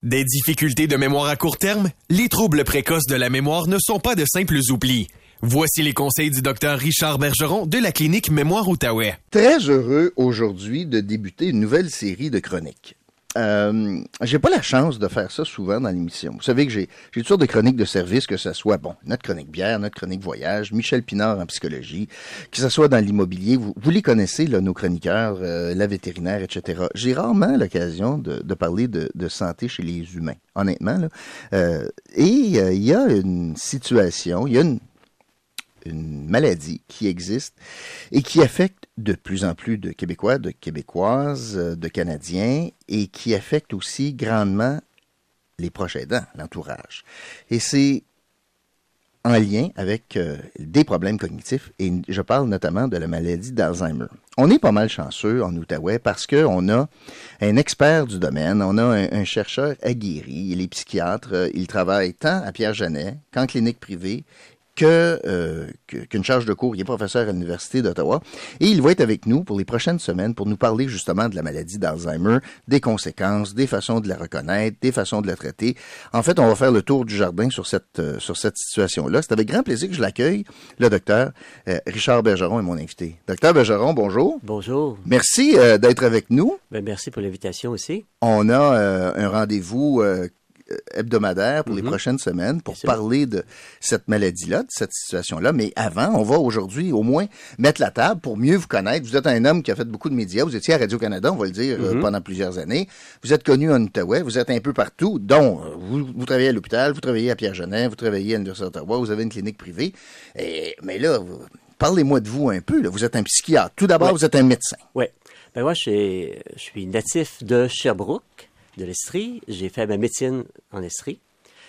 Des difficultés de mémoire à court terme? Les troubles précoces de la mémoire ne sont pas de simples oublis. Voici les conseils du Dr Richard Bergeron de la clinique Mémoire Outaouais. Très heureux aujourd'hui de débuter une nouvelle série de chroniques. J'ai pas la chance de faire ça souvent dans l'émission. Vous savez que j'ai toutes sortes de chroniques de service, que ce soit, notre chronique bière, notre chronique voyage, Michel Pinard en psychologie, que ce soit dans l'immobilier. Vous les connaissez, là, nos chroniqueurs, la vétérinaire, etc. J'ai rarement l'occasion de parler de santé chez les humains, honnêtement, là. Il y a une situation, il y a une maladie qui existe et qui affecte de plus en plus de Québécois, de Québécoises, de Canadiens et qui affecte aussi grandement les proches aidants, l'entourage. Et c'est en lien avec des problèmes cognitifs et je parle notamment de la maladie d'Alzheimer. On est pas mal chanceux en Outaouais parce qu'on a un expert du domaine, on a un chercheur aguerri, il est psychiatre, il travaille tant à Pierre-Janet qu'en clinique privée, qu'une charge de cours. Il est professeur à l'Université d'Ottawa et il va être avec nous pour les prochaines semaines pour nous parler justement de la maladie d'Alzheimer, des conséquences, des façons de la reconnaître, des façons de la traiter. En fait, on va faire le tour du jardin sur cette situation-là. C'est avec grand plaisir que je l'accueille. Le docteur Richard Bergeron est mon invité. Docteur Bergeron, bonjour. Bonjour. Merci d'être avec nous. Merci pour l'invitation aussi. On a un rendez-vous hebdomadaire pour les prochaines semaines pour parler de cette maladie-là, de cette situation-là. Mais avant, on va aujourd'hui au moins mettre la table pour mieux vous connaître. Vous êtes un homme qui a fait beaucoup de médias. Vous étiez à Radio-Canada, on va le dire, pendant plusieurs années. Vous êtes connu en Outaouais. Vous êtes un peu partout, dont vous travaillez à l'hôpital, vous travaillez à Pierre-Janet, vous travaillez à l'Université d'Ottawa, vous avez une clinique privée. Mais là, parlez-moi de vous un peu. Là. Vous êtes un psychiatre. Tout d'abord, vous êtes un médecin. Oui. Moi, je suis natif de Sherbrooke, de l'Estrie. J'ai fait ma médecine en Estrie.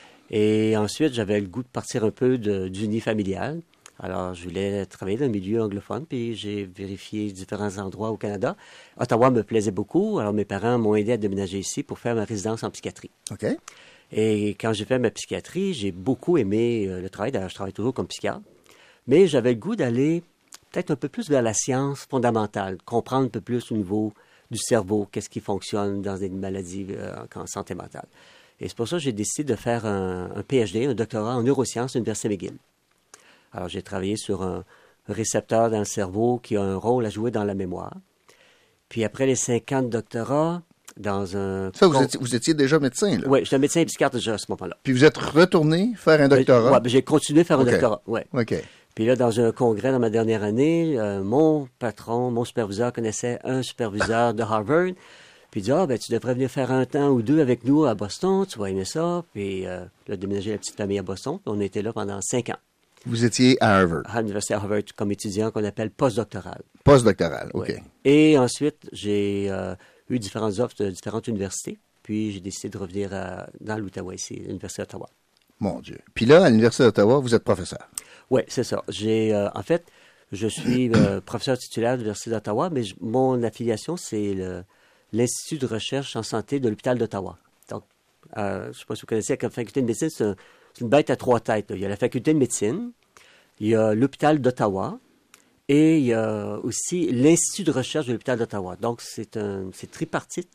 Et ensuite, j'avais le goût de partir un peu du nid familial. Alors, je voulais travailler dans le milieu anglophone, puis j'ai vérifié différents endroits au Canada. Ottawa me plaisait beaucoup, alors mes parents m'ont aidé à déménager ici pour faire ma résidence en psychiatrie. OK. Et quand j'ai fait ma psychiatrie, j'ai beaucoup aimé le travail. D'ailleurs, je travaille toujours comme psychiatre. Mais j'avais le goût d'aller peut-être un peu plus vers la science fondamentale, comprendre un peu plus au niveau du cerveau, qu'est-ce qui fonctionne dans des maladies en santé mentale. Et c'est pour ça que j'ai décidé de faire un PhD, un doctorat en neurosciences à l'Université McGill. Alors, j'ai travaillé sur un récepteur dans le cerveau qui a un rôle à jouer dans la mémoire. Puis après les 5 ans de doctorat, dans un... Ça, vous étiez déjà médecin, là? Oui, j'étais médecin et psychiatre déjà à ce moment-là. Puis vous êtes retourné faire un doctorat? Oui, j'ai continué à faire un doctorat, oui. OK. Puis là, dans un congrès dans ma dernière année, mon patron, mon superviseur connaissait un superviseur de Harvard. Puis il dit, tu devrais venir faire un temps ou deux avec nous à Boston, tu vas aimer ça. Puis il a déménagé la petite famille à Boston. On était là pendant 5 ans. Vous étiez à Harvard? À l'Université Harvard comme étudiant qu'on appelle postdoctoral. Postdoctoral, OK. Ouais. Et ensuite, j'ai eu différentes offres de différentes universités. Puis j'ai décidé de revenir dans l'Outaouais ici, l'Université d'Ottawa. Mon Dieu. Puis là, à l'Université d'Ottawa, vous êtes professeur? Oui, c'est ça. En fait, je suis professeur titulaire de l'Université d'Ottawa, mais mon affiliation, c'est l'Institut de recherche en santé de l'hôpital d'Ottawa. Donc, je ne sais pas si vous connaissez la faculté de médecine, c'est une bête à 3 têtes. Là. Il y a la faculté de médecine, il y a l'hôpital d'Ottawa et il y a aussi l'Institut de recherche de l'hôpital d'Ottawa. Donc, c'est tripartite.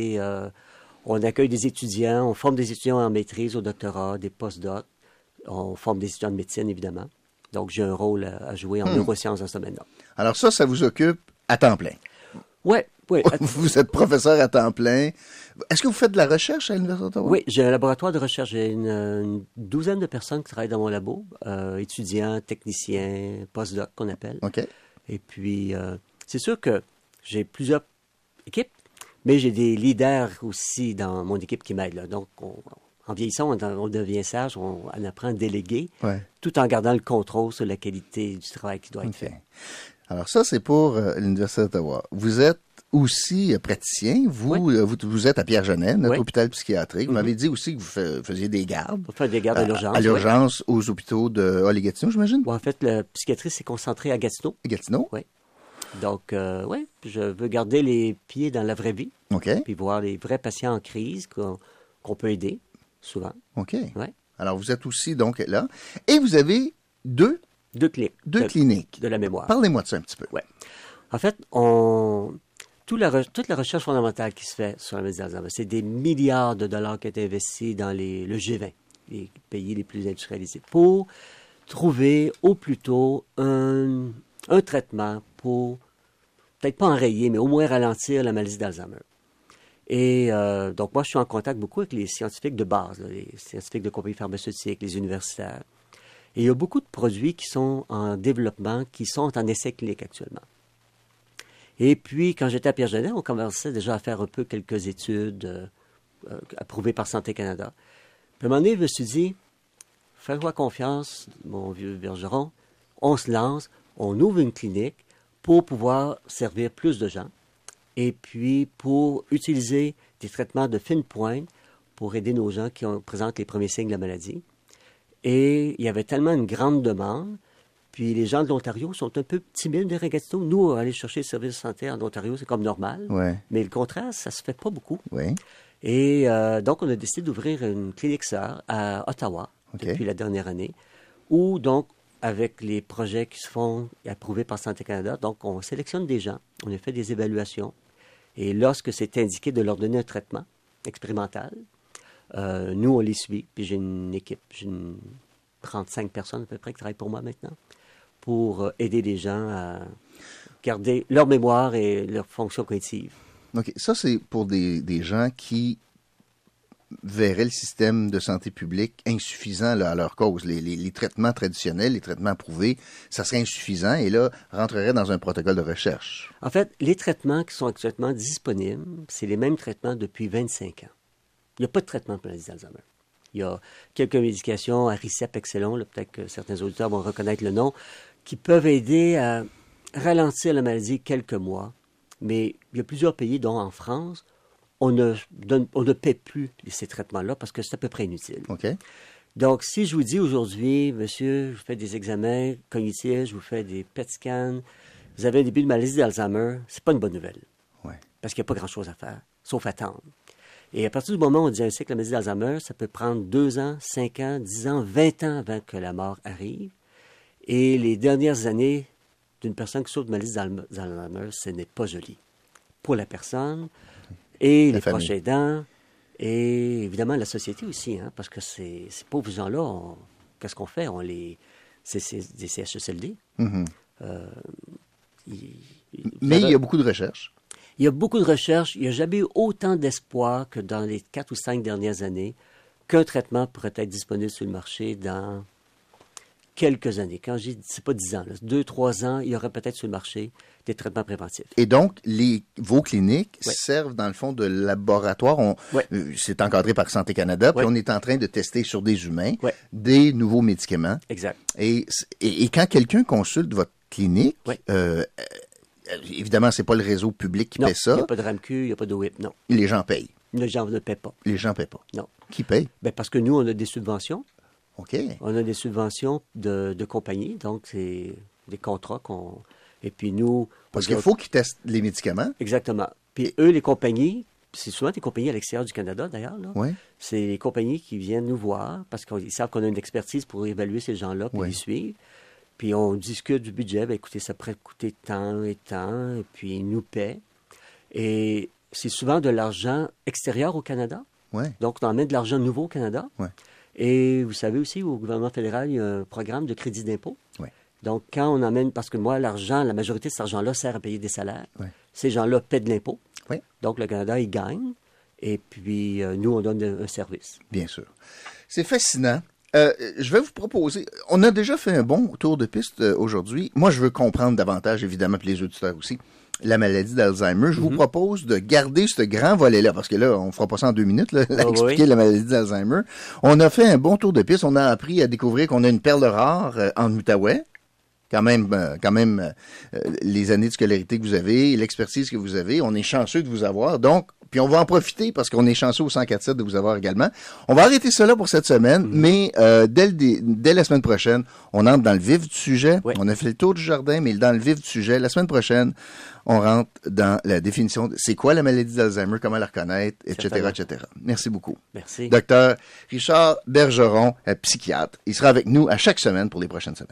On accueille des étudiants, on forme des étudiants en maîtrise, au doctorat, des postdocs. On forme des étudiants de médecine, évidemment. Donc, j'ai un rôle à jouer en neurosciences dans ce domaine-là. Alors ça vous occupe à temps plein? Oui. Vous êtes professeur à temps plein. Est-ce que vous faites de la recherche à l'Université d'Ottawa? Oui, j'ai un laboratoire de recherche. J'ai une douzaine de personnes qui travaillent dans mon labo. Étudiants, techniciens, postdocs qu'on appelle. OK. Et puis, c'est sûr que j'ai plusieurs équipes, mais j'ai des leaders aussi dans mon équipe qui m'aident. Là. Donc, en vieillissant, on devient sage, on apprend à déléguer, tout en gardant le contrôle sur la qualité du travail qui doit être fait. Alors ça, c'est pour l'Université d'Ottawa. Vous êtes aussi praticien. Vous êtes à Pierre-Janet, notre hôpital psychiatrique. Vous m'avez dit aussi que vous faisiez des gardes. On fait des gardes à l'urgence. À l'urgence aux hôpitaux de Gatineau, j'imagine? En fait, la psychiatrie s'est concentrée à Gatineau. Gatineau? Oui. Donc, je veux garder les pieds dans la vraie vie. OK. Puis voir les vrais patients en crise qu'on peut aider, souvent. OK. Ouais. Alors, vous êtes aussi donc là. Et vous avez deux cliniques. Deux cliniques. De la mémoire. Parlez-moi de ça un petit peu. Oui. En fait, toute la recherche fondamentale qui se fait sur la maladie d'Alzheimer, c'est des milliards de dollars qui ont été investis dans le G20, les pays les plus industrialisés, pour trouver au plus tôt un traitement pour, peut-être pas enrayer, mais au moins ralentir la maladie d'Alzheimer. Et donc, moi, je suis en contact beaucoup avec les scientifiques de base, là, les scientifiques de compagnies pharmaceutiques, les universitaires. Et il y a beaucoup de produits qui sont en développement, qui sont en essai clinique actuellement. Et puis, quand j'étais à Pierre-Jeunesse, on commençait déjà à faire un peu quelques études approuvées par Santé Canada. Puis à un moment donné, je me suis dit, fais-moi confiance, mon vieux Bergeron, on se lance, on ouvre une clinique pour pouvoir servir plus de gens et puis pour utiliser des traitements de fine pointe pour aider nos gens qui présentent les premiers signes de la maladie. Et il y avait tellement une grande demande. Puis les gens de l'Ontario sont un peu timides des Gatineau. Nous, aller chercher le service de santé en Ontario, c'est comme normal. Ouais. Mais le contraire, ça se fait pas beaucoup. Oui. Et donc, on a décidé d'ouvrir une clinique sœur à Ottawa depuis la dernière année, où donc, avec les projets qui se font approuvés par Santé Canada, donc on sélectionne des gens, on a fait des évaluations. Et lorsque c'est indiqué de leur donner un traitement expérimental, nous, on les suit. Puis j'ai une équipe, j'ai 35 personnes à peu près qui travaillent pour moi maintenant, pour aider les gens à garder leur mémoire et leur fonction cognitive. OK. Ça, c'est pour des gens qui verraient le système de santé publique insuffisant là, à leur cause. Les traitements traditionnels, les traitements approuvés, ça serait insuffisant et là, rentrerait dans un protocole de recherche. En fait, les traitements qui sont actuellement disponibles, c'est les mêmes traitements depuis 25 ans. Il n'y a pas de traitement pour la maladie d'Alzheimer. Il y a quelques médications, Aricept, Excelon, peut-être que certains auditeurs vont reconnaître le nom, qui peuvent aider à ralentir la maladie quelques mois. Mais il y a plusieurs pays, dont en France, on ne paie plus ces traitements-là parce que c'est à peu près inutile. OK. Donc, si je vous dis aujourd'hui, monsieur, je vous fais des examens cognitifs, je vous fais des PET scans, vous avez un début de maladie d'Alzheimer, c'est pas une bonne nouvelle. Ouais. Parce qu'il n'y a pas grand-chose à faire, sauf attendre. Et à partir du moment où on diagnostique la maladie d'Alzheimer, ça peut prendre 2 ans, 5 ans, 10 ans, 20 ans avant que la mort arrive. Et les dernières années d'une personne qui souffre de maladie d'Alzheimer, ce n'est pas joli. Pour la personne et les proches aidants et évidemment la société aussi, hein, parce que ces pauvres gens-là, qu'est-ce qu'on fait? C'est des CHSLD. Mm-hmm. Mais il y a beaucoup de recherches. Il y a beaucoup de recherches. Il n'y a jamais eu autant d'espoir que dans les 4 ou 5 dernières années qu'un traitement pourrait être disponible sur le marché dans quelques années. Quand je dis, c'est pas 10 ans, 2-3 ans, il y aurait peut-être sur le marché des traitements préventifs. Et donc, vos cliniques servent dans le fond de laboratoire. C'est encadré par Santé Canada, puis on est en train de tester sur des humains des nouveaux médicaments. Exact. Et quand quelqu'un consulte votre clinique, évidemment, c'est pas le réseau public qui paie ça. Il n'y a pas de RAMQ, il n'y a pas de WIP, non. Les gens payent. Les gens ne paient pas. Les gens paient pas. Non. Qui paye? Bien, parce que nous, on a des subventions. OK. On a des subventions de compagnies, donc c'est des contrats qu'on... Et puis nous... Parce qu'il faut qu'ils testent les médicaments. Exactement. Puis eux, les compagnies, c'est souvent des compagnies à l'extérieur du Canada, d'ailleurs, là. Oui. C'est les compagnies qui viennent nous voir parce qu'ils savent qu'on a une expertise pour évaluer ces gens-là puis les suivre. Puis on discute du budget. Bien, écoutez, ça pourrait coûter tant et tant, et puis ils nous paient. Et c'est souvent de l'argent extérieur au Canada. Ouais. Donc, on emmène de l'argent nouveau au Canada. Ouais. Et vous savez aussi, au gouvernement fédéral, il y a un programme de crédit d'impôt. Ouais. Donc, quand on emmène, parce que moi, l'argent, la majorité de cet argent-là sert à payer des salaires. Ouais. Ces gens-là paient de l'impôt. Oui. Donc, le Canada, il gagne. Et puis, nous, on donne un service. Bien sûr. C'est fascinant. Je vais vous proposer... On a déjà fait un bon tour de piste aujourd'hui. Moi, je veux comprendre davantage, évidemment, puis les auditeurs aussi, la maladie d'Alzheimer. Je vous propose de garder ce grand volet-là, parce que là, on ne fera pas ça en 2 minutes, là, expliquer la maladie d'Alzheimer. On a fait un bon tour de piste. On a appris à découvrir qu'on a une perle rare en Outaouais. Quand même, les années de scolarité que vous avez, l'expertise que vous avez, on est chanceux de vous avoir. Donc, puis on va en profiter parce qu'on est chanceux au 104.7 de vous avoir également. On va arrêter ça là pour cette semaine, mais dès la semaine prochaine, on entre dans le vif du sujet. Oui. On a fait le tour du jardin, mais dans le vif du sujet, la semaine prochaine, on rentre dans la définition de c'est quoi la maladie d'Alzheimer, comment la reconnaître, etc., etc. Merci beaucoup. Merci. Docteur Richard Bergeron, psychiatre. Il sera avec nous à chaque semaine pour les prochaines semaines.